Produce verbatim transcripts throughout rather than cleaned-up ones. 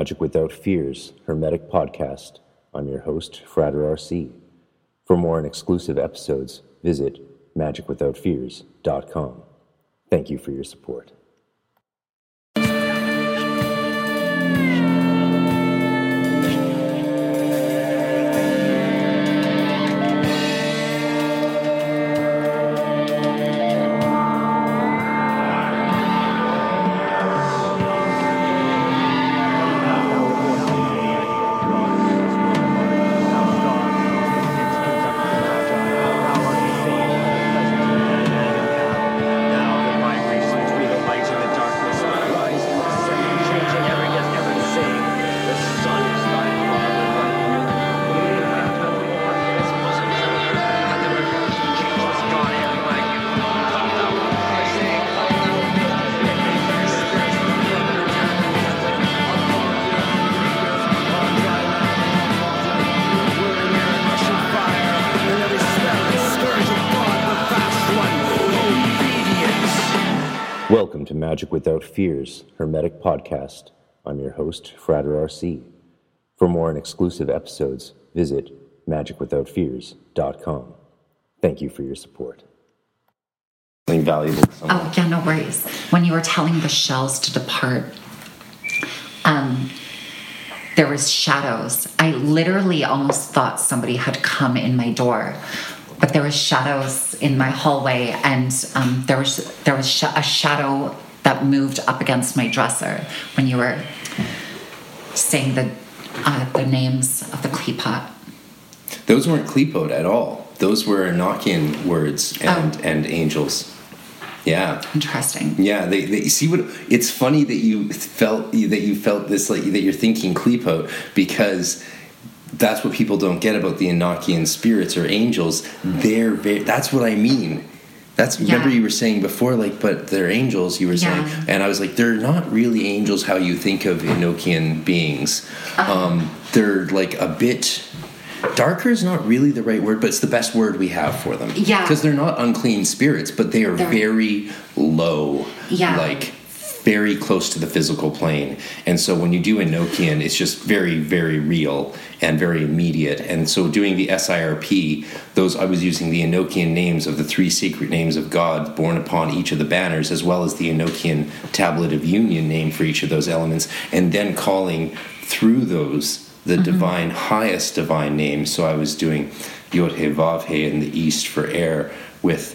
Magic Without Fears Hermetic Podcast. I'm your host, Frater R C. For more and exclusive episodes, visit magic without fears dot com. Thank you for your support. Welcome to Magic Without Fears Hermetic Podcast. I'm your host, Frater R C. For more and exclusive episodes, visit magic without fears dot com. Thank you for your support. Something valuable. Oh, yeah, no worries. When you were telling the shells to depart, um, there was shadows. I literally almost thought somebody had come in my door. But there was shadows in my hallway, and um, there was there was sh- a shadow that moved up against my dresser when you were saying the uh, the names of the Qliphoth. Those weren't Qliphoth at all. Those were Enochian words and, oh. and angels. Yeah. Interesting. Yeah, they, they see what it's funny that you felt that you felt this, like that you're thinking Qliphoth, because that's what people don't get about the Enochian spirits or angels. They're very, that's what I mean. That's yeah. Remember you were saying before, like, but they're angels, you were yeah. saying. And I was like, they're not really angels how you think of Enochian beings. Uh-huh. Um, they're like a bit, darker is not really the right word, but it's the best word we have for them. Yeah. Because they're not unclean spirits, but they are they're, very low. Yeah. Like, very close to the physical plane. And so when you do Enochian, it's just very, very real and very immediate. And so doing the S I R P, those I was using the Enochian names of the three secret names of God born upon each of the banners, as well as the Enochian tablet of union name for each of those elements, and then calling through those the mm-hmm. divine, highest divine names. So I was doing Yod He Vav He in the east for air, with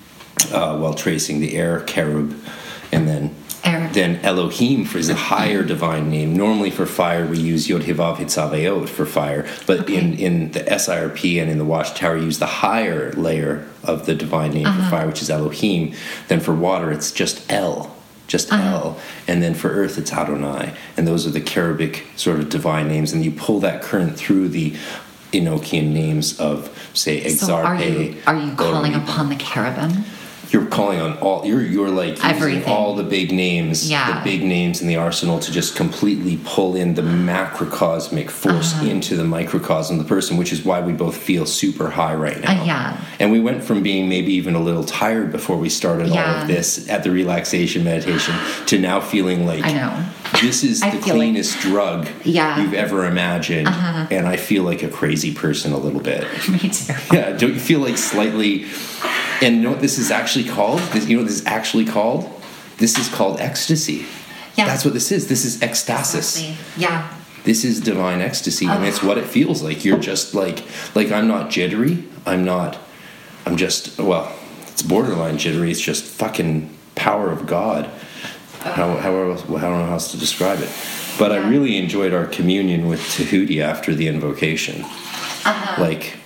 uh, while tracing the air cherub, and then Eric. Then Elohim for is a higher divine name. Normally for fire we use Yod He Vav He Tzaveot for fire, but okay. in, in the S I R P and in the Watchtower you use the higher layer of the divine name uh-huh. for fire, which is Elohim. Then for water it's just El, just uh-huh. El, and then for earth it's Adonai. And those are the cherubic sort of divine names, and you pull that current through the Enochian names of, say, Exarche. So are you, are you calling upon the cherubim? You're calling on all, you're you're like using everything. All the big names, yeah. the big names in the arsenal to just completely pull in the macrocosmic force uh-huh. into the microcosm of the person, which is why we both feel super high right now. Uh, yeah. And we went from being maybe even a little tired before we started yeah. all of this at the relaxation meditation to now feeling like I know. This is the cleanest like, drug yeah. you've ever imagined. Uh-huh. And I feel like a crazy person a little bit. Me too. Yeah, don't you feel like slightly... And you know what this is actually called? This, you know what this is actually called? This is called ecstasy. Yeah. That's what this is. This is ecstasis. Exactly. Yeah. This is divine ecstasy, oh. and it's what it feels like. You're just like, like I'm not jittery. I'm not, I'm just, well, it's borderline jittery. It's just fucking power of God. Oh. How, how, else, I don't know how else to describe it. But yeah. I really enjoyed our communion with Tahuti after the invocation. Uh-huh. Like,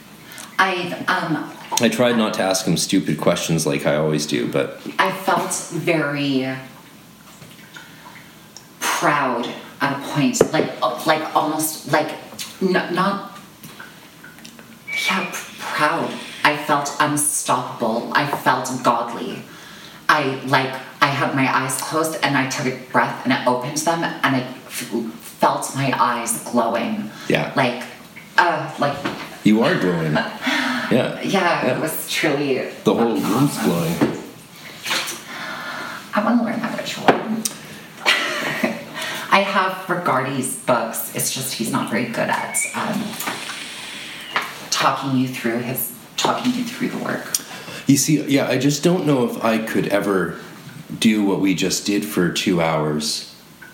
I, um... I tried not to ask him stupid questions like I always do, but... I felt very proud at a point, like like almost like not, not yeah, proud. I felt unstoppable. I felt godly. I like I had my eyes closed and I took a breath and I opened them and I f- felt my eyes glowing. Yeah. Like, uh, like. You are glowing. Yeah. yeah. Yeah, it was truly. The whole room's glowing. I want to learn that ritual. I have Regardi's books. It's just he's not very good at um, talking you through his talking you through the work. You see, yeah, I just don't know if I could ever do what we just did for two hours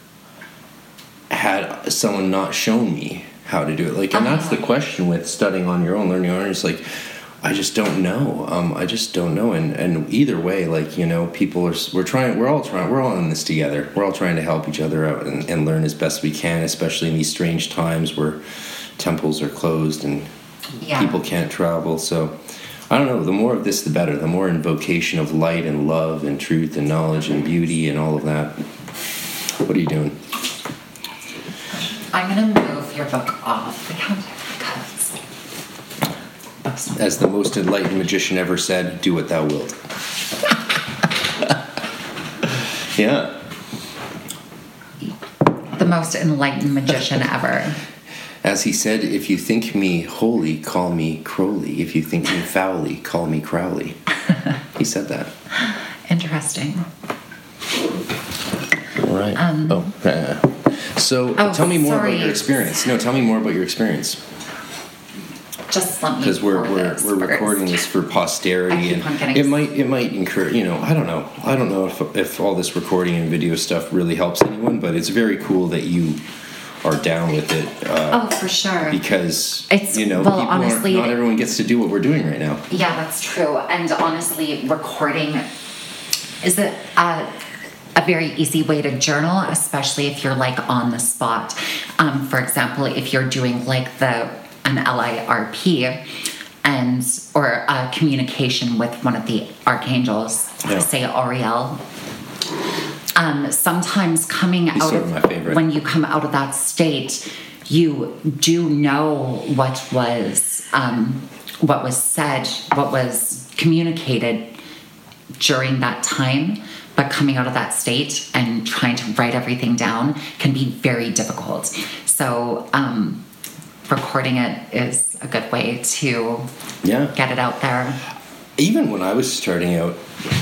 had someone not shown me how to do it. Like, and that's the question with studying on your own, learning on your own. It's like, I just don't know. Um, I just don't know. And, and either way, like, you know, people are, we're trying, we're all trying, we're all in this together. We're all trying to help each other out and, and learn as best we can, especially in these strange times where temples are closed and yeah. people can't travel. So I don't know, the more of this, the better. The more invocation of light and love and truth and knowledge and beauty and all of that. What are you doing? I'm going to move your book off the counter because... As the most enlightened magician ever said, do what thou wilt. Yeah. The most enlightened magician ever. As he said, if you think me holy, call me Crowley. If you think me foully, call me Crowley. He said that. Interesting. All right. Um, oh, uh, so oh, tell me more sorry. about your experience. No, tell me more about your experience. Just let me. Because we're we're we're recording this for posterity, and it might it might encourage. You know, I don't know. I don't know if if all this recording and video stuff really helps anyone, but it's very cool that you are down with it. Uh, oh, for sure. Because it's you know, well, people honestly, not everyone gets to do what we're doing right now. Yeah, that's true. And honestly, recording is a uh, a very easy way to journal, especially if you're like on the spot. Um, for example, if you're doing like the an L I R P and or a communication with one of the archangels, yeah. say Auriel. Um, sometimes coming He's out sort of, of my favorite. When you come out of that state, you do know what was um, what was said, what was communicated during that time. But coming out of that state and trying to write everything down can be very difficult. So um, recording it is a good way to yeah. get it out there. Even when I was starting out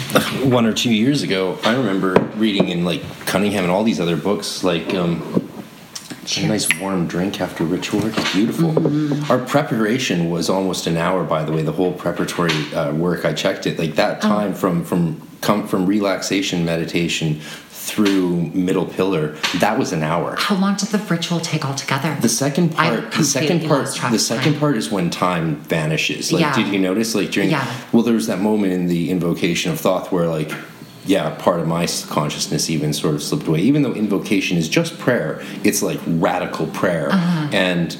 one or two years ago, I remember reading in like Cunningham and all these other books, like um, a nice warm drink after ritual work. It's beautiful. Mm-hmm. Our preparation was almost an hour, by the way. The whole preparatory uh, work, I checked it. Like that time oh. from from come from relaxation meditation through middle pillar, that was an hour. How long did the ritual take altogether? The second part, the second part, the second part is when time vanishes. Like, yeah. did you notice? Like during, yeah. well, there was that moment in the invocation of Thoth where, like, yeah, part of my consciousness even sort of slipped away. Even though invocation is just prayer, it's like radical prayer. Uh-huh. And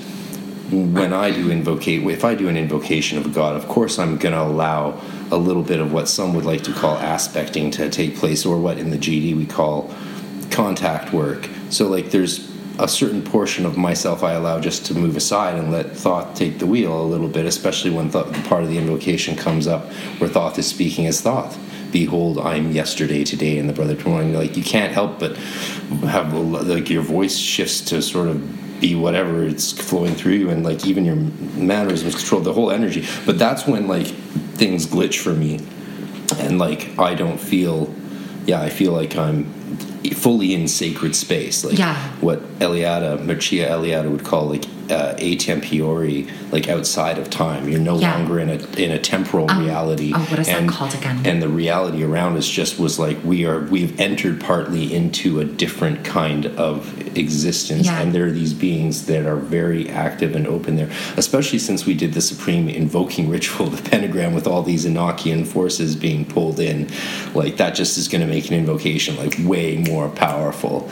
when I do invocate, if I do an invocation of a god, of course I'm going to allow a little bit of what some would like to call aspecting to take place, or what in the G D we call contact work. So like there's a certain portion of myself I allow just to move aside and let Thoth take the wheel a little bit, especially when th- the part of the invocation comes up where Thoth is speaking as Thoth. Behold, I'm yesterday, today, and the brother tomorrow. And like you can't help but have like your voice shifts to sort of be whatever it's flowing through you, and like even your mannerisms control the whole energy. But that's when like things glitch for me, and like I don't feel, yeah, I feel like I'm fully in sacred space, like yeah. what Eliade, Mircea Eliade would call like uh, a temporary, like outside of time. You're no yeah. longer in a in a temporal um, reality. Oh, what is and, that called again? And the reality around us just was like we are we've entered partly into a different kind of existence, yeah. and there are these beings that are very active and open there. Especially since we did the supreme invoking ritual, the pentagram, with all these Enochian forces being pulled in, like that just is going to make an invocation like way more powerful,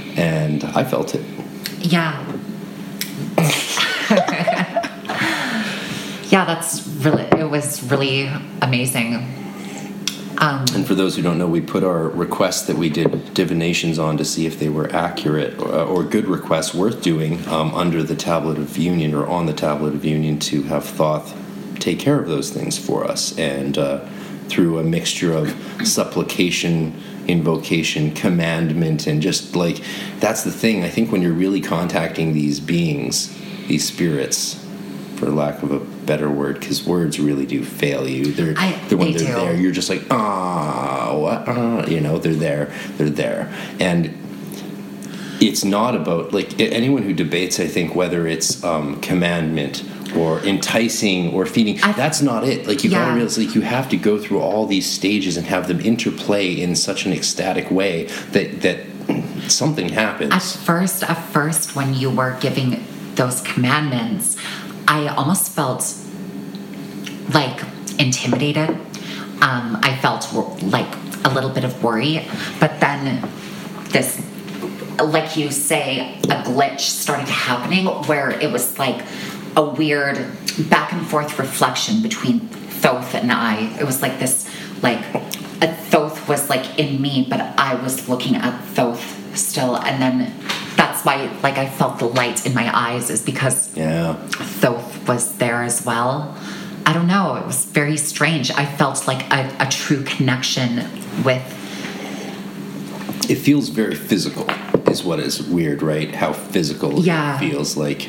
and I felt it. Yeah. Yeah, that's really, it was really amazing. Um, and for those who don't know, we put our requests that we did divinations on to see if they were accurate or, or good requests worth doing um, under the Tablet of Union, or on the Tablet of Union, to have Thoth take care of those things for us. And uh, through a mixture of supplication, invocation, commandment, and just like, that's the thing. I think when you're really contacting these beings, these spirits, for lack of a better word, because words really do fail you. They're, I, they're when they they're do. there, you're just like, ah, what? Uh, you know, they're there, they're there. And it's not about, like, anyone who debates, I think, whether it's um, commandment or enticing or feeding, I, that's not it. Like, you yeah. gotta realize, like, you have to go through all these stages and have them interplay in such an ecstatic way that that something happens. At first, at first, when you were giving those commandments, I almost felt like intimidated. Um, I felt like a little bit of worry, but then this, like you say, a glitch started happening where it was like a weird back and forth reflection between Thoth and I. It was like this, like a Thoth was like in me, but I was looking at Thoth still, and then that's why, like, I felt the light in my eyes, is because yeah. Thoth was there as well. I don't know. It was very strange. I felt like a, a true connection with. It feels very physical, is what is weird, right? How physical yeah. it feels like.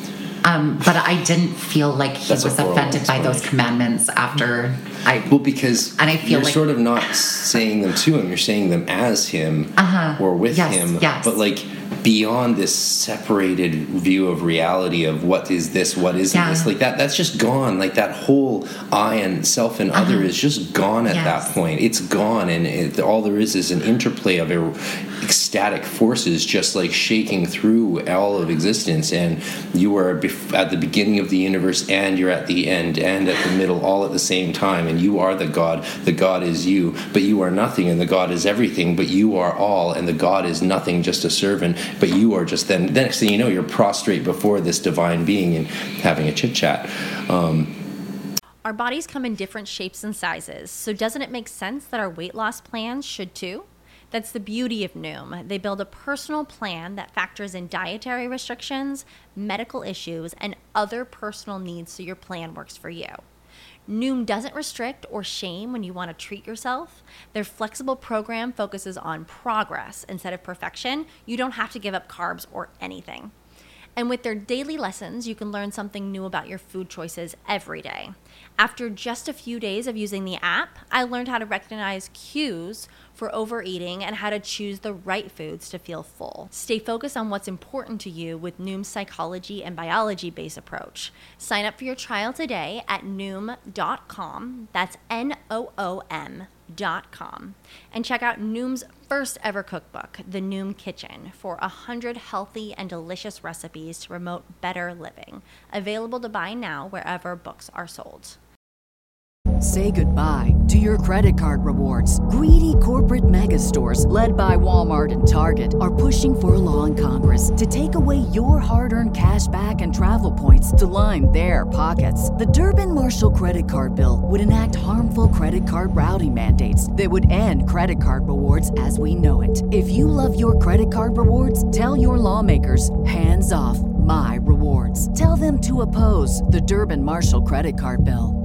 Um, but I didn't feel like he That's was offended by those commandments after I. Well, because and I feel you're like, sort of not saying them to him; you're saying them as him uh-huh. or with yes, him. Yes. But like beyond this separated view of reality of what is this, what isn't yeah. this, like that. That's just gone. Like that whole I and self and uh-huh. other is just gone at yes. that point. It's gone, and it, all there is is an interplay of ecstatic forces, just like shaking through all of existence. And you are at the beginning of the universe, and you're at the end, and at the middle, all at the same time. And you are the God. The God is you, but you are nothing, and the God is everything, but you are all, and the God is nothing, just a servant, but you are just then. The next thing you know, you're prostrate before this divine being and having a chit chat. Um, our bodies come in different shapes and sizes, so doesn't it make sense that our weight loss plans should too? That's the beauty of Noom. They build a personal plan that factors in dietary restrictions, medical issues, and other personal needs so your plan works for you. Noom doesn't restrict or shame when you want to treat yourself. Their flexible program focuses on progress instead of perfection. You don't have to give up carbs or anything. And with their daily lessons, you can learn something new about your food choices every day. After just a few days of using the app, I learned how to recognize cues for overeating and how to choose the right foods to feel full. Stay focused on what's important to you with Noom's psychology and biology-based approach. Sign up for your trial today at noom dot com. That's N O O M dot com. And check out Noom's first ever cookbook, The Noom Kitchen, for one hundred healthy and delicious recipes to promote better living. Available to buy now wherever books are sold. Say goodbye to your credit card rewards. Greedy corporate mega stores, led by Walmart and Target, are pushing for a law in Congress to take away your hard-earned cash back and travel points to line their pockets. The Durbin-Marshall credit card bill would enact harmful credit card routing mandates that would end credit card rewards as we know it. If you love your credit card rewards, tell your lawmakers, hands off my rewards. Tell them to oppose the Durbin-Marshall credit card bill.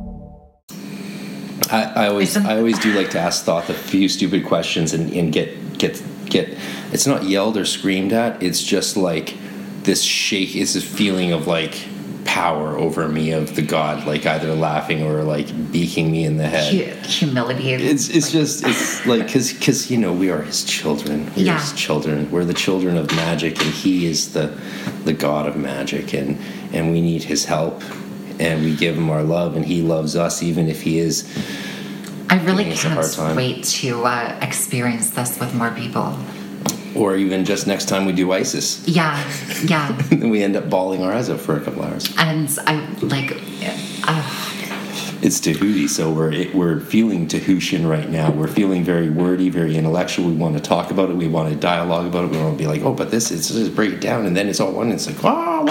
I, I always, I always do like to ask Thoth a few stupid questions and, and get, get, get. It's not yelled or screamed at. It's just like this shake. It's this feeling of like power over me of the God, like either laughing or like beaking me in the head. Humility. It's, it's just, it's like because, because you know we are His children. We're yeah. His children. We're the children of magic, and He is the, the God of magic, and and we need His help. And we give Him our love, and He loves us, even if He is. I really can't wait to uh, experience this with more people. Or even just next time we do ISIS. Yeah, yeah. And we end up bawling our eyes out for a couple hours. And I like. Uh, it's Tahuti, so we're we're feeling Tahutian right now. We're feeling very wordy, very intellectual. We want to talk about it. We want to dialogue about it. We want to be like, oh, but this is just break it down, and then it's all one. And it's like, oh,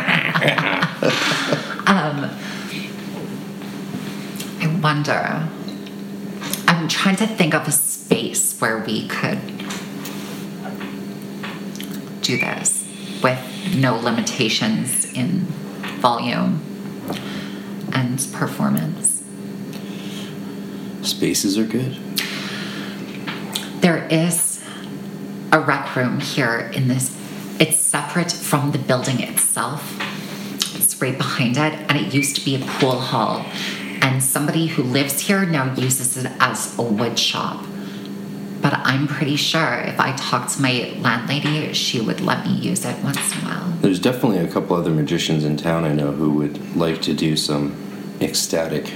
um. I wonder. I'm trying to think of a space where we could do this with no limitations in volume and performance. Spaces are good. There is a rec room here in this. It's separate from the building itself. It's right behind it, and it used to be a pool hall. And somebody who lives here now uses it as a wood shop. but I'm pretty sure if I talked to my landlady, she would let me use it once in a while. There's definitely a couple other magicians in town I know who would like to do some ecstatic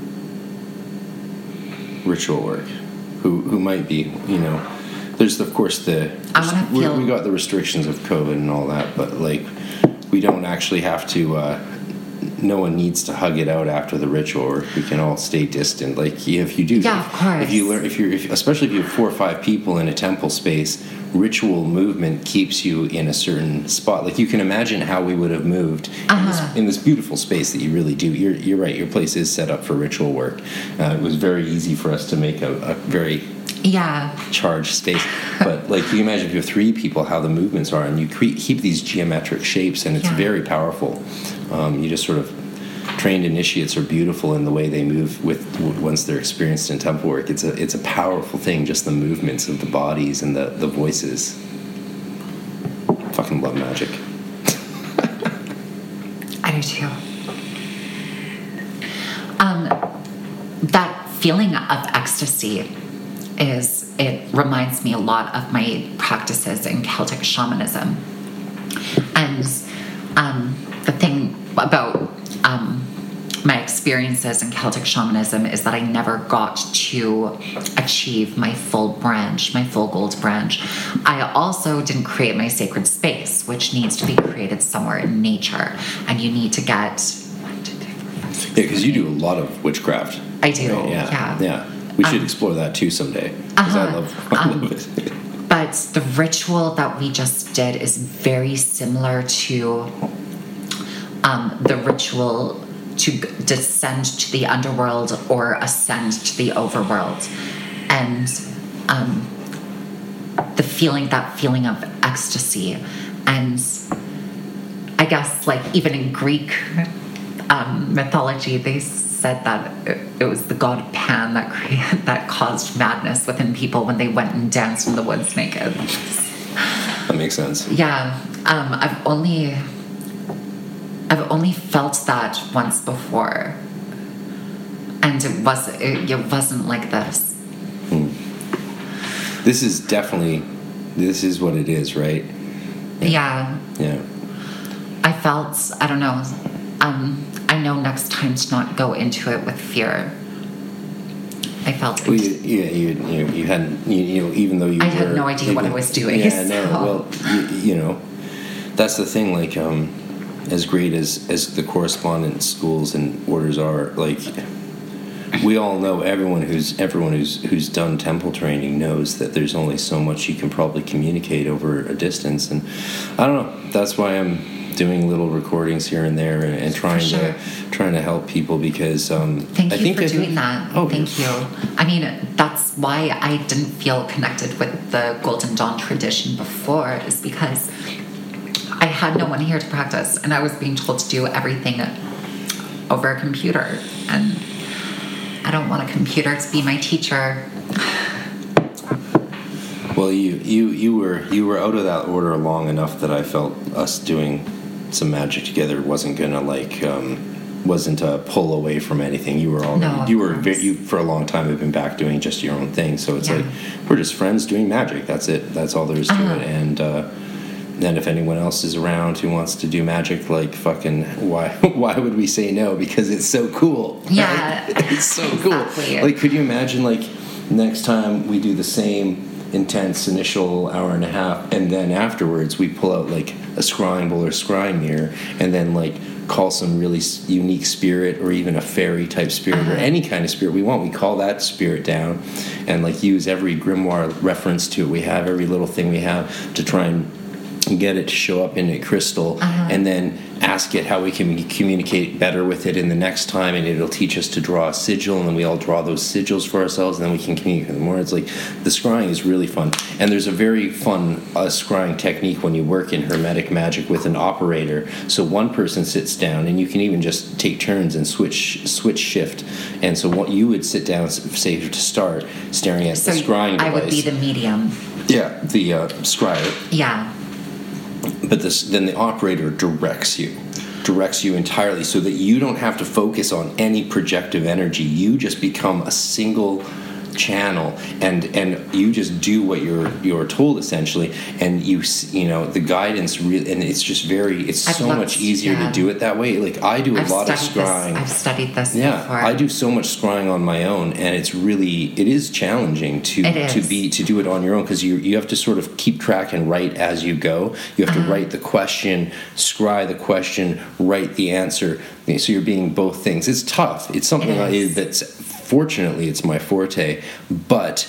ritual work. Who who might be, you know, there's of course the I wanna we feel- we got the restrictions of COVID and all that, but like we don't actually have to. Uh, no one needs to hug it out after the ritual, or we can all stay distant. Like if you do, Yeah, if, of course. if you learn, if you're, if, especially if you have four or five people in a temple space, ritual movement keeps you in a certain spot. Like you can imagine how we would have moved Uh-huh. in, this, in this beautiful space that you really do. You're, you're right. Your place is set up for ritual work. Uh, it was very easy for us to make a, a very Yeah. charged space. But like you imagine if you have three people, how the movements are, and you cre- keep these geometric shapes, and it's Yeah. very powerful. Um, you just sort of trained initiates are beautiful in the way they move with once they're experienced in temple work. It's a it's a powerful thing, just the movements of the bodies and the, the voices. Fucking love magic. I do too. Um, that feeling of ecstasy is, it reminds me a lot of my practices in Celtic shamanism. And um, the thing about um, my experiences in Celtic shamanism is that I never got to achieve my full branch, my full gold branch. I also didn't create my sacred space, which needs to be created somewhere in nature. And you need to get... Yeah, because you do a lot of witchcraft. I do, Right? Yeah, yeah. yeah. We should Um, explore that too someday. Because I uh-huh. love, I Um, love it. But the ritual that we just did is very similar to um, the ritual to g- descend to the underworld or ascend to the overworld. And um, the feeling, that feeling of ecstasy. And I guess, like, even in Greek um, mythology, they said that it, it was the god Pan that created, that caused madness within people when they went and danced in the woods naked. That makes sense. Yeah, um, I've only, I've only felt that once before, and it was it, it wasn't like this. This is definitely, this is what it is, right? Yeah, Yeah. I felt, I don't know, um, I know next time to not go into it with fear. I felt Well, it. you, yeah, you, you, you hadn't, you, you know, even though you I were... had no idea what I was doing, Yeah, so- no, well, you, you know, that's the thing, like, um, as great as, as the correspondence schools and orders are, like, we all know, everyone who's everyone who's who's done temple training knows that there's only so much you can probably communicate over a distance, and I don't know, that's why I'm doing little recordings here and there and, and trying sure. to trying to help people, because um, Thank I you think for I doing think, that. Oh, Thank you. I mean, that's why I didn't feel connected with the Golden Dawn tradition before, is because I had no one here to practice, and I was being told to do everything over a computer, and I don't want a computer to be my teacher. Well, you, you, you were you were out of that order long enough that I felt us doing some magic together wasn't gonna like um, wasn't a pull away from anything. You were all No, of you were course. ve- you for a long time have been back doing just your own thing. So it's Yeah. like we're just friends doing magic. That's it. That's all there is to Uh-huh. it. And uh, then if anyone else is around who wants to do magic, like fucking why why would we say no? Because it's so cool. right? Yeah. It's so cool. Exactly. Like, could you imagine like next time we do the same intense initial hour and a half, and then afterwards we pull out like a scrying bowl or scrying mirror, and then like call some really s- unique spirit, or even a fairy type spirit, or Uh-huh. any kind of spirit we want. We call that spirit down, and like use every grimoire reference to it we have, every little thing we have, to try and get it to show up in a crystal, Uh-huh. and then ask it how we can communicate better with it in the next time, and it'll teach us to draw a sigil, and then we all draw those sigils for ourselves, and then we can communicate with more. It's like the scrying is really fun, and there's a very fun uh, scrying technique when you work in Hermetic magic with an operator. So one person sits down, and you can even just take turns and switch switch shift. And so what you would sit down, say to start, staring at So the scrying I device. would be the medium. yeah, the uh, scryer. Yeah. But this, then the operator directs you, directs you entirely, so that you don't have to focus on any projective energy. You just become a single channel, and and you just do what you're you're told essentially, and you you know the guidance really, and it's just very it's I've so looked, much easier yeah. to do it that way. Like I do a I've lot of studied scrying. This. I've studied this Yeah, before. I do so much scrying on my own, and it's really it is challenging to It is. to be to do it on your own, because you you have to sort of keep track and write as you go. You have Uh-huh. to write the question, scry the question, write the answer. So you're being both things. It's tough. It's something It I, is. that's fortunately it's my forte, but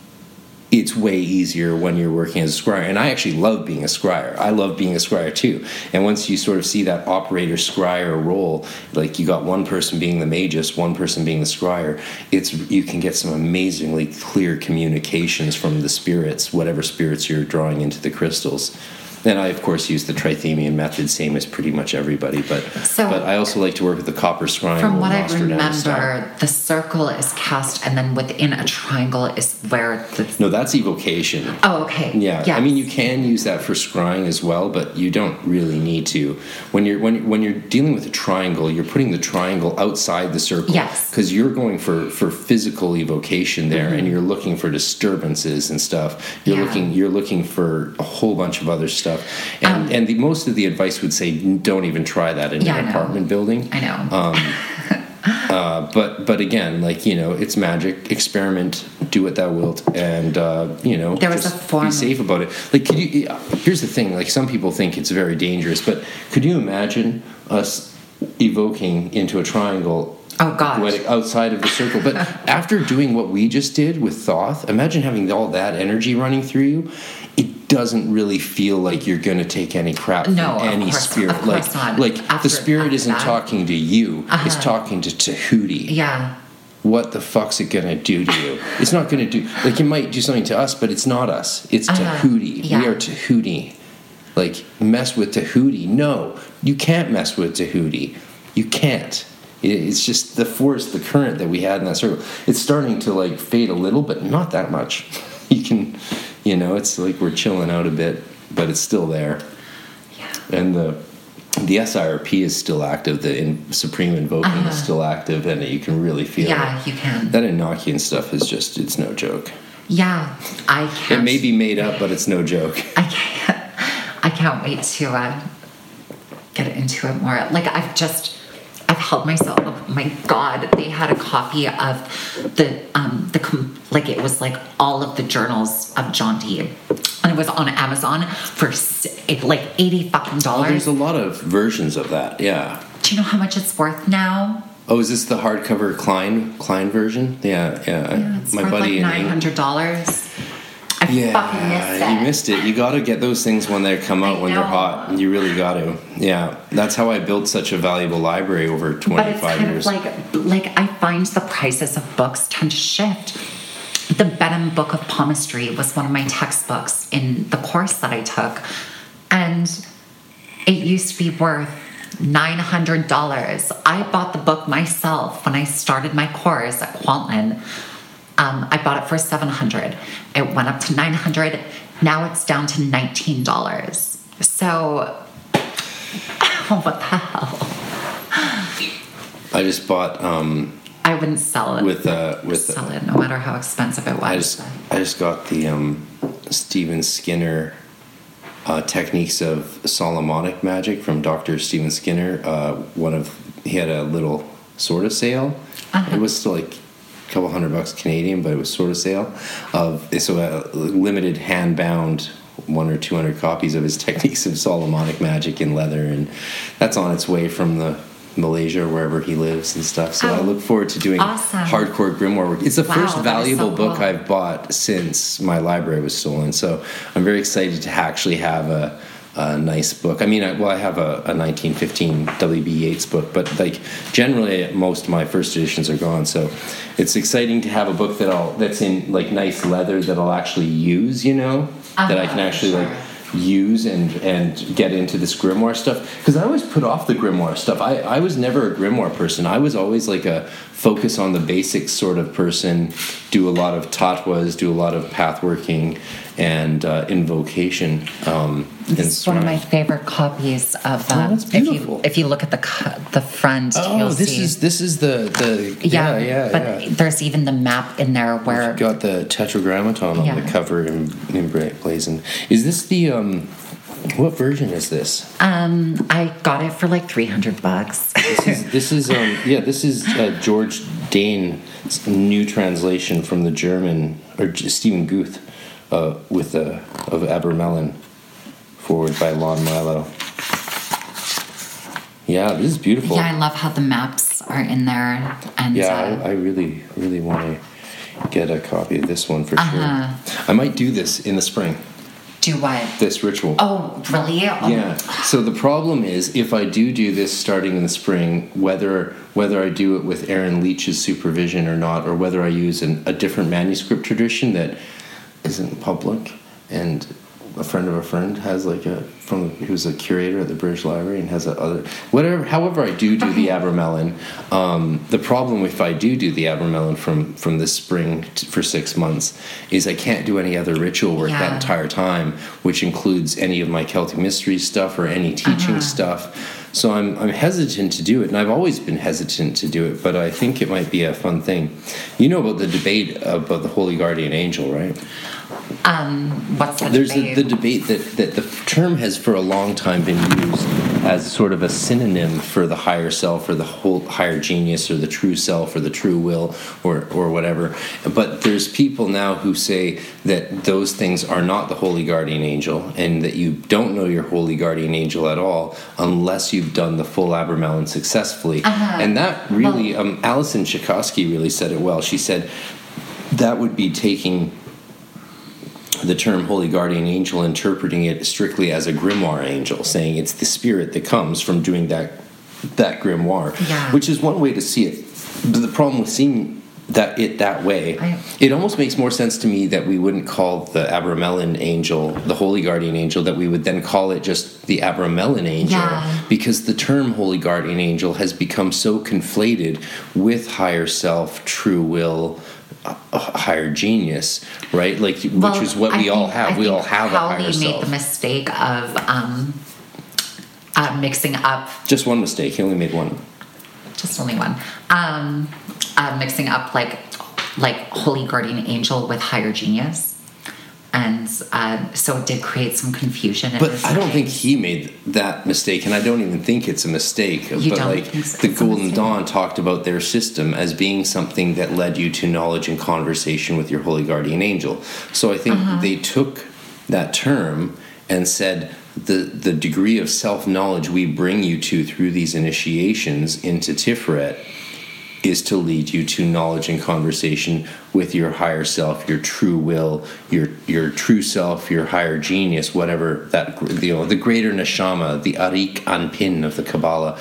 it's way easier when you're working as a scryer. And I actually love being a scryer. I love being a scryer too. And once you sort of see that operator scryer role, like you got one person being the magus, one person being the scryer, it's you can get some amazingly clear communications from the spirits, whatever spirits you're drawing into the crystals. And I, of course, use the Trithemian method, same as pretty much everybody. But So- but I also like to work with the copper scrying. From or what I Nostradamus style. remember, the circle is cast, and then within a triangle is where the. No, that's evocation. Oh, okay. Yeah, Yes. I mean you can use that for scrying as well, but you don't really need to. When you're when when you're dealing with a triangle, you're putting the triangle outside the circle. Yes. Because you're going for for physical evocation there, Mm-hmm. and you're looking for disturbances and stuff. You're Yeah. looking you're looking for a whole bunch of other stuff, and Um, and the most of the advice would say don't even try that in Yeah, I an know. apartment building. I know. Um, uh, but but again, like you know, it's magic. Experiment, do what thou wilt, and uh, you know, There was just a form- be safe about it. Like, could you? Here's the thing. Like, some people think it's very dangerous, but could you imagine us evoking into a triangle? Oh, gosh. Poetic outside of the circle. But after doing what we just did with Thoth, imagine having all that energy running through you. It doesn't really feel like you're going to take any crap from No, of any course- spirit. of course like, not. like After- the spirit after isn't that. talking to you; it's Uh-huh. talking to Tahuti. Yeah. What the fuck's it gonna do to you? It's not gonna do like it might do something to us, but it's not us. It's Uh-huh. Tahuti. Yeah. We are Tahuti. Like mess with Tahuti? No, you can't mess with Tahuti. You can't. It- It's just the force, the current that we had in that circle. It's starting to like fade a little, but not that much. You can, you know, it's like we're chilling out a bit, but it's still there. Yeah. And the the S I R P is still active. The in, Supreme Invoking Uh-huh. is still active, and you can really feel Yeah, it. you can. That Enochian stuff is just, it's no joke. Yeah. I can't. It may be made up, but it's no joke. I can't. I can't wait to uh, get into it more. Like I've just, I've held myself. Oh my God, they had a copy of the um the com- like it was like all of the journals of John Dee, and it was on Amazon for s- it, like eighty fucking Oh, there's dollars. a lot of versions of that, yeah. Do you know how much it's worth now? Oh, is this the hardcover Klein Klein version? Yeah, yeah. Yeah, it's My worth buddy like in nine England. hundred dollars. I Yeah, fucking missed it. you missed it. You got to get those things when they come out, I when they're know. hot. You really got to. Yeah, that's how I built such a valuable library over But it's twenty-five kind years. of like, like I find the prices of books tend to shift. The Benham Book of Palmistry was one of my textbooks in the course that I took, and it used to be worth nine hundred dollars. I bought the book myself when I started my course at Kwantlen. Um, I bought it for seven hundred dollars. It went up to nine hundred dollars. Now it's down to nineteen dollars. So, what the hell? I just bought um, I wouldn't sell it. with uh, with sell it, no matter how expensive it was. I just I just got the um, Stephen Skinner uh, techniques of Solomonic magic from Doctor Stephen Skinner. Uh, one of he had a little sort of sale. Uh-huh. It was still like a couple hundred bucks Canadian, but it was sort of sale of so a limited hand bound one or two hundred copies of his techniques of Solomonic magic in leather, and that's on its way from the Malaysia, wherever he lives and stuff. So Oh, I look forward to doing awesome. hardcore grimoire work. It's the Wow, first that is valuable so book cool. I've bought since my library was stolen. So I'm very excited to actually have a, a nice book. I mean, I, well, I have a, a nineteen fifteen W B Yeats book, but like generally most of my first editions are gone. So it's exciting to have a book that I'll that's in like nice leather that I'll actually use. You know, that I can Uh-huh, actually sure. like use and and get into this grimoire stuff, because I always put off the grimoire stuff. I, I was never a grimoire person. I was always like a focus on the basics sort of person, do a lot of tatwas, do a lot of path working, and uh, invocation. Um, This is one of my favorite copies of that. Oh, that's beautiful. If you, if you look at the cu- the front, Oh, you'll this see. is this is the the yeah, yeah yeah. But yeah. there's even the map in there where You've got the tetragrammaton on Yeah. the cover in, in blazoned. Is this the um? What version is this? um, I got it for like three hundred bucks. This is, this is um yeah this is uh, George Dane's new translation from the German, or J- Stephen Guth, uh, with uh, of Abramelin, forward by Lon Milo. Yeah, this is beautiful. Yeah, I love how the maps are in there, and Yeah, uh, I, I really, really want to get a copy of this one for Uh-huh. sure. I might do this in the spring, do what? this ritual. Oh, really? Oh, Yeah. So the problem is, if I do do this starting in the spring, whether whether I do it with Aaron Leach's supervision or not, or whether I use an, a different manuscript tradition that isn't public, and a friend of a friend has like a from who's a curator at the British Library and has a other whatever. However, I do do the Abramelin. Um, the problem if I do do the Abramelin from from this spring t- for six months is I can't do any other ritual work that Yeah. entire time, which includes any of my Celtic Mysteries stuff or any teaching Uh-huh. stuff. So I'm I'm hesitant to do it, and I've always been hesitant to do it. But I think it might be a fun thing. You know about the debate about the Holy Guardian Angel, right? Um, what's the There's debate? the, the debate that, that the term has for a long time been used as sort of a synonym for the higher self or the whole higher genius or the true self or the true will or, or whatever. But there's people now who say that those things are not the Holy Guardian Angel and that you don't know your Holy Guardian Angel at all unless you've done the full Abramelin successfully. Uh-huh. And that really, um, Alison Tchaikovsky really said it well. She said that would be taking the term Holy Guardian Angel, interpreting it strictly as a grimoire angel, saying it's the spirit that comes from doing that that grimoire, Yeah. which is one way to see it. But the problem with seeing that it that way, I- it almost makes more sense to me that we wouldn't call the Abramelin angel the Holy Guardian Angel, that we would then call it just the Abramelin angel, Yeah. because the term Holy Guardian Angel has become so conflated with higher self, true will, a higher genius, right? Like, which Well, is what I we all think- have. I We all think have a higher Howley made self. the mistake of um, uh, mixing up Just one mistake. He only made one. just only one. Um, uh, mixing up like like Holy Guardian Angel with Higher Genius, and uh, so it did create some confusion. in But his I don't think mind. he made that mistake, and I don't even think it's a mistake. You but don't like think so? the It's a Golden mistake? Dawn talked about their system as being something that led you to knowledge and conversation with your Holy Guardian Angel. So I think Uh-huh. they took that term and said the the degree of self knowledge we bring you to through these initiations into Tiferet is to lead you to knowledge and conversation with your higher self, your true will, your your true self, your higher genius, whatever that, you know, the greater neshama, the arik anpin of the Kabbalah.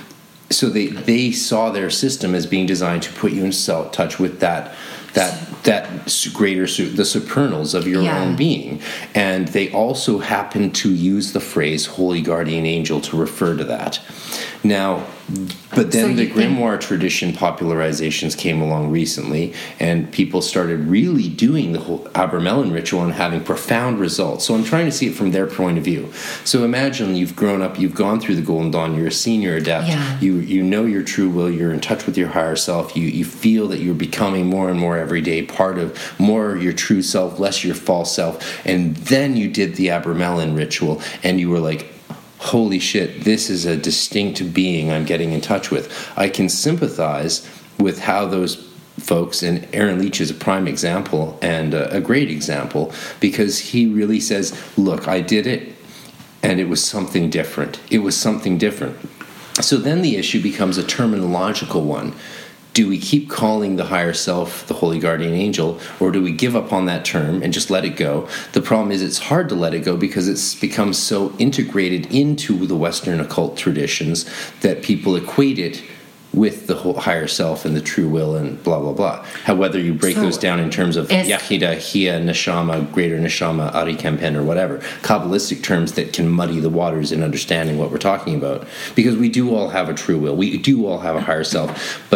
So they they saw their system as being designed to put you in self touch with that that that greater su- the supernals of your Yeah. own being, and they also happen to use the phrase Holy Guardian Angel to refer to that. Now, but then So the you think- grimoire tradition popularizations came along recently, and people started really doing the whole Abramelin ritual and having profound results. So I'm trying to see it from their point of view. So imagine you've grown up, you've gone through the Golden Dawn, you're a senior adept, Yeah. you you know your true will, you're in touch with your higher self, you you feel that you're becoming more and more every day part of more your true self, less your false self, and then you did the Abramelin ritual, and you were like, holy shit, this is a distinct being I'm getting in touch with. I can sympathize with how those folks, and Aaron Leach is a prime example and a, a great example, because he really says, look, I did it and it was something different. It was something different. So then the issue becomes a terminological one. Do we keep calling the higher self the Holy Guardian Angel, or do we give up on that term and just let it go? The problem is it's hard to let it go because it's become so integrated into the Western occult traditions that people equate it with the whole higher self and the true will and blah, blah, blah. How whether you break So those down in terms of is- Yachida, Hia, Neshama, Greater Neshama, Ari Kempen, or whatever, Kabbalistic terms that can muddy the waters in understanding what we're talking about. Because we do all have a true will. We do all have a higher self. But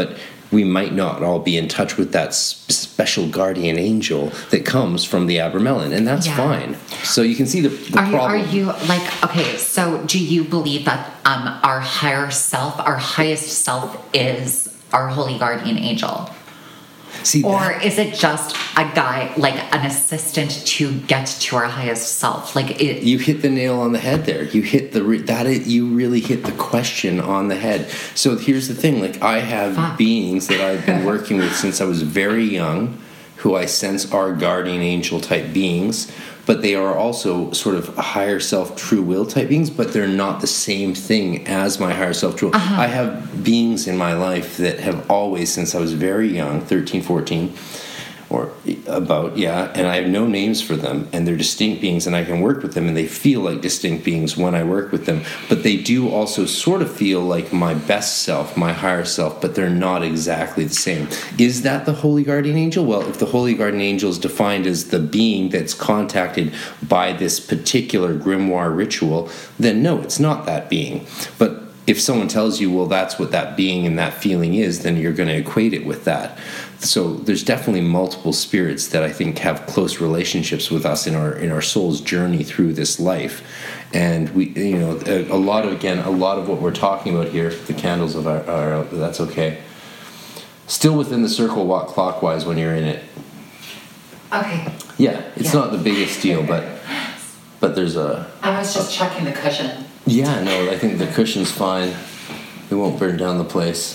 we might not all be in touch with that special guardian angel that comes from the Abramelin, and that's Yeah. fine. So you can see the, the Are you, problem. are you like, okay, so do you believe that um, our higher self, our highest self is our holy guardian angel? see, Or that- is it just a guy, like an assistant to get to our highest self? Like it, you hit the nail on the head there. You hit the re- that is, you really hit the question on the head. So here's the thing: like I have Fuck. beings that I've been working with since I was very young, who I sense are guardian angel type beings, but they are also sort of higher self true will type beings, but they're not the same thing as my higher self true will. Uh-huh. I have beings in my life that have always, since I was very young, thirteen, fourteen, or about, yeah, and I have no names for them, and they're distinct beings, and I can work with them, and they feel like distinct beings when I work with them, but they do also sort of feel like my best self, my higher self, but they're not exactly the same. Is that the Holy Guardian Angel? Well, if the Holy Guardian Angel is defined as the being that's contacted by this particular grimoire ritual, then no, it's not that being. But if someone tells you, well, that's what that being and that feeling is, then you're going to equate it with that. So there's definitely multiple spirits that I think have close relationships with us in our in our soul's journey through this life. And we, you know, a, a lot of, again, a lot of what we're talking about here, the candles of our, our that's okay. Still within the circle, walk clockwise when you're in it. okay. Yeah, it's Yeah. not the biggest deal, but but there's a... I was just checking the cushion. Yeah, no, I think the cushion's fine. It won't burn down the place.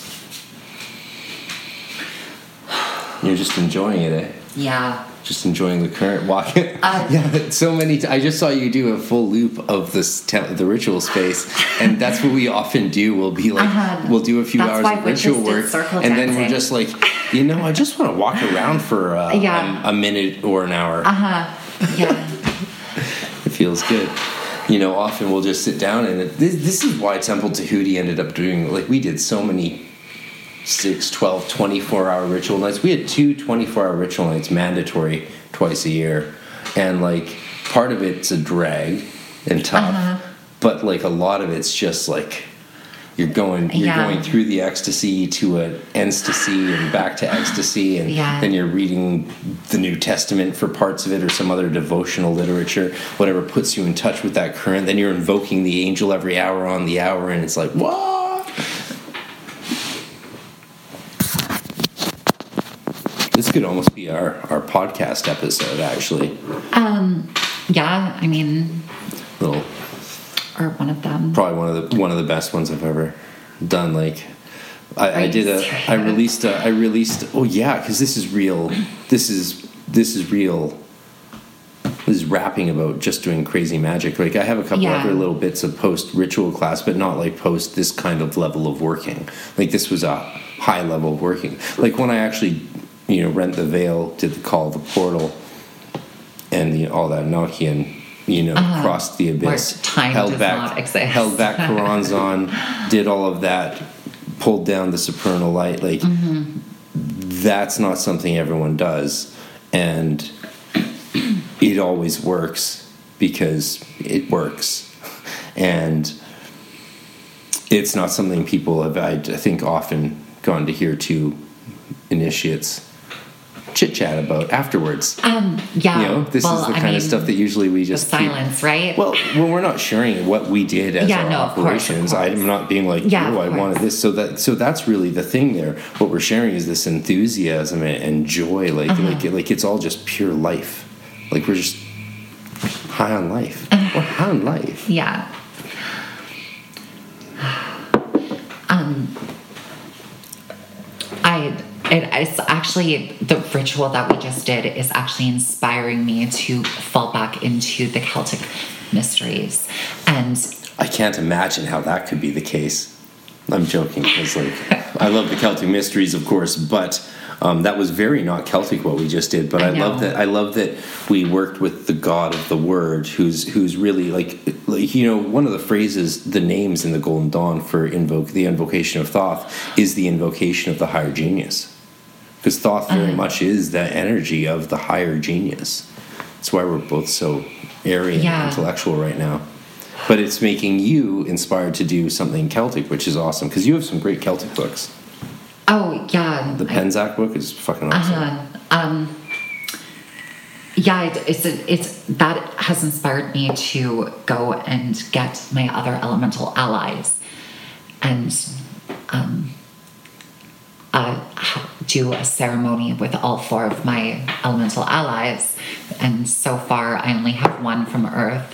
You're just enjoying it, eh? Yeah. Just enjoying the current walk. Uh, yeah, so many. T- I just saw you do a full loop of this te- the ritual space, and that's what we often do. We'll be like, Uh-huh. we'll do a few That's hours why of we ritual just did work, circle and then we're dancing. just like, you know, I just want to walk around for uh, Yeah. a, a minute or an hour. Uh huh. Yeah. It feels good. You know, often we'll just sit down, and it, this, this is why Temple Tahuti ended up doing, like, we did so many six, twelve, twenty-four hour ritual nights. We had two twenty-four hour ritual nights mandatory twice a year. And, like, part of it's a drag and tough, Uh-huh. but, like, a lot of it's just, like, you're going you're Yeah. going through the ecstasy to an ecstasy and back to ecstasy, and Yeah. then you're reading the New Testament for parts of it or some other devotional literature, whatever puts you in touch with that current. Then you're invoking the angel every hour on the hour, and it's like, whoa! This could almost be our, our podcast episode, actually. Um. Yeah. I mean, Little, or one of them. probably one of the one of the best ones I've ever done. Like, I, I you did a, serious? I released a, I released. Oh yeah, because this is real. This is this is real. This is rapping about just doing crazy magic. Like, I have a couple Yeah. other little bits of post ritual class, but not like post this kind of level of working. Like, this was a high level of working. Like, when I actually, you know, rent the veil, did the call of the portal, and the, all that Nokian, you know, Uh-huh. crossed the abyss, Where time held does back, not exist. held back Qurans on, did all of that, pulled down the supernal light. Like, Mm-hmm. that's not something everyone does, and it always works because it works, and it's not something people have, I think, often gone to hear two initiates chit chat about afterwards. Um. Yeah. You know, this well, is the I kind mean, of stuff that usually we the just keep- silence, right? Well, when we're not sharing what we did as Yeah, our no, of course, of operations, course. I'm not being like, Yeah, oh, of I course. wanted this. So that, so that's really the thing there. What we're sharing is this enthusiasm and, and joy. Like, Uh-huh. like, like it's all just pure life. Like, we're just high on life. Uh-huh. We're high on life. Yeah. Um, I it, it's actually the ritual that we just did is actually inspiring me to fall back into the Celtic mysteries, and I can't imagine how that could be the case. I'm joking, because like I love the Celtic mysteries, of course, but um, that was very not Celtic what we just did. But I, I love know. that. I love that we worked with the God of the Word, who's who's really like, like you know, one of the phrases, the names in the Golden Dawn for invoke the invocation of Thoth is the invocation of the higher genius, because Thoth very Uh-huh. much is that energy of the higher genius. That's why we're both so airy and Yeah. intellectual right now. But it's making you inspired to do something Celtic, which is awesome, because you have some great Celtic books. Oh, yeah. The Penzac book is fucking awesome. Uh-huh. Um, yeah, it, it's a, it's that has inspired me to go and get my other elemental allies and um, uh, do a ceremony with all four of my elemental allies. And so far, I only have one from Earth,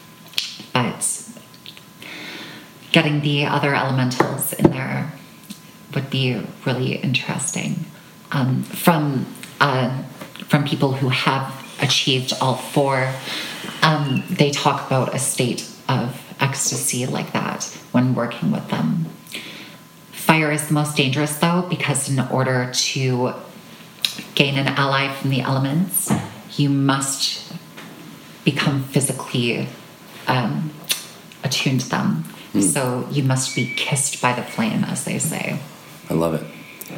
but getting the other elementals in there would be really interesting. Um, from uh, from people who have achieved all four, um, they talk about a state of ecstasy like that when working with them. Fire is the most dangerous, though, because in order to gain an ally from the elements, you must become physically um, attuned to them. Mm. So you must be kissed by the flame, as they say. I love it.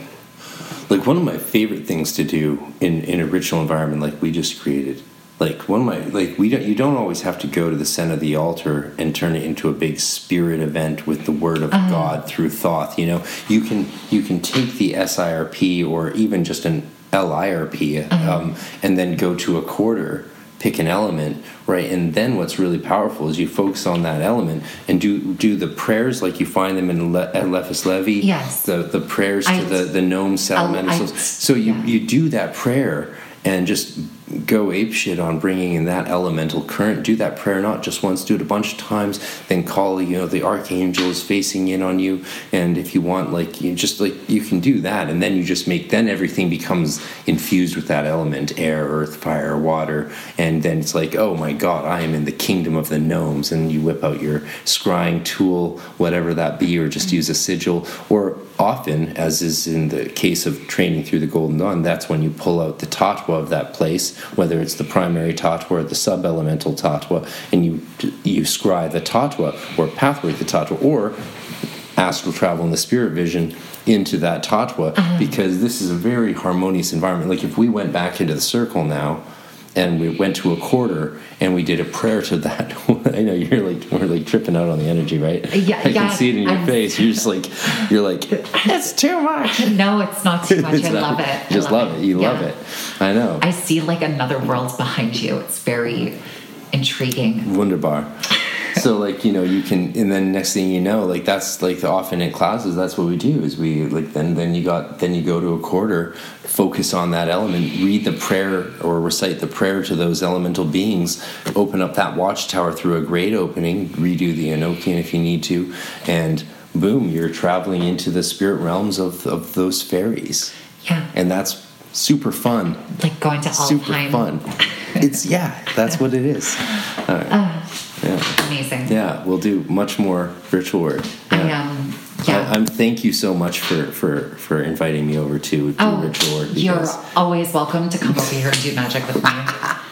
Like, one of my favorite things to do in, in a ritual environment like we just created, like one of my like we don't you don't always have to go to the center of the altar and turn it into a big spirit event with the word of uh-huh. God through Thoth. You know, you can you can take the S I R P or even just an L I R P uh-huh. um, and then go to a quarter, pick an element, right? And then what's really powerful is you focus on that element and do do the prayers like you find them in Le- at Lephus Levi. Yes. The the prayers I, to the the gnome salamanders. So you yeah. you do that prayer and just go apeshit on bringing in that elemental current. Do that prayer not just once, do it a bunch of times. Then call, you know, the archangel is facing in on you, and if you want, like, you just like you can do that, and then you just make then everything becomes infused with that element: air, earth, fire, water, and then it's like, oh my God, I am in the kingdom of the gnomes, and you whip out your scrying tool, whatever that be, or just mm-hmm. use a sigil, or often, as is in the case of training through the Golden Dawn, that's when you pull out the tatwa of that place, whether it's the primary tatwa or the sub-elemental tatwa, and you you scry the tatwa or pathway to the tatwa or astral travel in the spirit vision into that tatwa, uh-huh. because this is a very harmonious environment. Like if we went back into the circle now and we went to a quarter and we did a prayer to that, I know you're like, we're like tripping out on the energy, right? Yeah, I yeah, can see it in your I'm, face. You're just like, you're like, it's too much. No, it's not too much. I not, love it. You just love, love it. it. You yeah. love it. I know. I see like another world behind you. It's very intriguing. Wunderbar. So, like, you know, you can, and then next thing you know, like, that's like often in classes, that's what we do is we like then then you got then you go to a quarter, focus on that element, read the prayer or recite the prayer to those elemental beings, open up that watchtower through a great opening, redo the Enochian if you need to, and boom, you're traveling into the spirit realms of of those fairies. Yeah, and that's super fun. Like going to Alfheim. Super fun. It's yeah, that's what it is. All right. Uh, Yeah. Amazing. Yeah, we'll do much more virtual work. Yeah. I um, yeah. I, I'm. Thank you so much for, for, for inviting me over to do oh, virtual work. You're always welcome to come over here and do magic with me.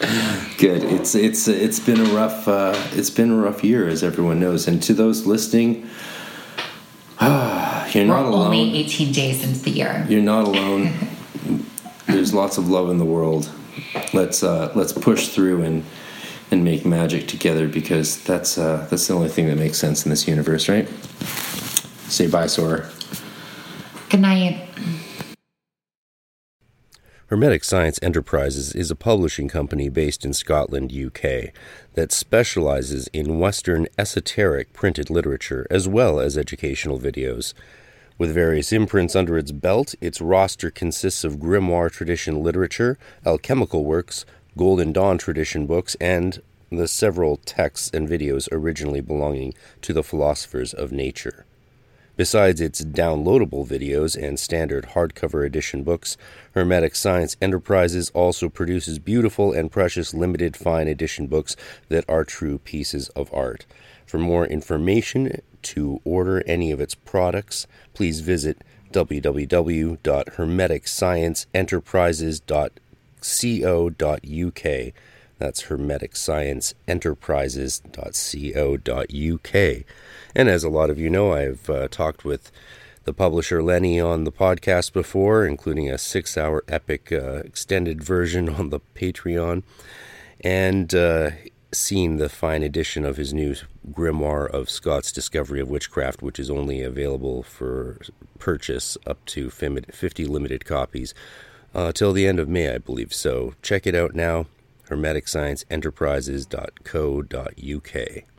Good. It's it's it's been a rough uh, it's been a rough year, as everyone knows. And to those listening, you're not We're alone. Only eighteen days into the year. You're not alone. There's lots of love in the world. Let's uh, let's push through and. and make magic together, because that's uh, that's the only thing that makes sense in this universe, right? Say bye, Sora. Good night. Hermetic Science Enterprises is a publishing company based in Scotland, U K, that specializes in Western esoteric printed literature as well as educational videos. With various imprints under its belt, its roster consists of grimoire tradition literature, alchemical works, Golden Dawn tradition books, and the several texts and videos originally belonging to the philosophers of nature. Besides its downloadable videos and standard hardcover edition books, Hermetic Science Enterprises also produces beautiful and precious limited fine edition books that are true pieces of art. For more information, to order any of its products, please visit w w w dot hermetic science enterprises dot co dot u k. That's hermetic science enterprises dot co dot u k. And as a lot of you know, I've uh, talked with the publisher Lenny on the podcast before, including a six-hour epic uh, extended version on the Patreon, and uh, seen the fine edition of his new grimoire of Scott's Discovery of Witchcraft, which is only available for purchase up to fifty limited copies uh, till the end of May, I believe. So check it out now, hermetic science enterprises dot co dot U K.